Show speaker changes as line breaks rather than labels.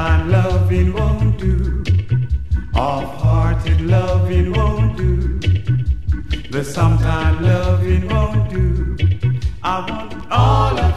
sometime loving won't do. Off-hearted loving won't do. The sometime loving won't do. I want all of